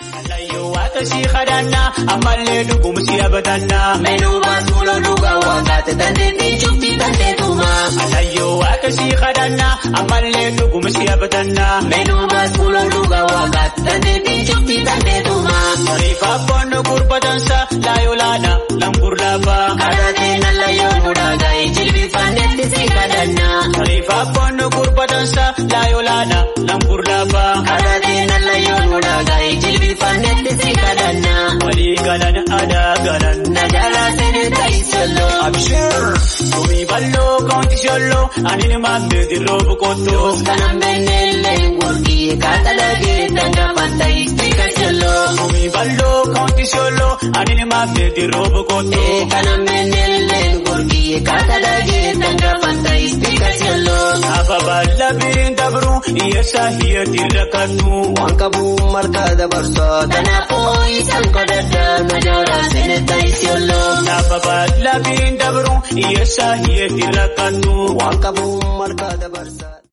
Alayyoo waaqa si kadhanna ammallee dhuguma si abadanna. Meenuu baasuula dhugaa waaqaate dandeettii cufti dandeetuma. Alayyoo waaqa si kadhanna ammallee dhuguma si abadanna. Meenuu baasuula dhugaa waaqaate dandeettii cufti dandeetuma. Rifa boonu gurbatansa laayolaana lamburlaafa. Kadhateen alayyoo mudaagaa jilbifanneetti si kadhanna. Rifa boonu gurbatansa laayolaana lamburlaafa. Kadhateen alayyoo mudaagaa jilbifanneetti si kadhanna. Walii galan aadaa galan. Najalaa seenee ta'isaloo. Abshir gumii balloo koontisholloo ani nimaan beedirroo boqottoo. Kanan beellee gurgii kaatalaagee dangaafan ta'isti kashalloo. Gumii balloo koontisholloo ani nimaan beedirroo boqottoo. Kanan beellee gurgii kaatalaagee dangaafan ta'isti kashalloo. Ababala birin dabru iyesa hiyati rakatu. Waan qabuun markaa dabarsaa. Kanaafuu isaan kadhadhaa najalaa seenee ta'isaloo. Ababala birin dabru iyesa hiyati rakatu. Waan qabuun markaa dabarsaa.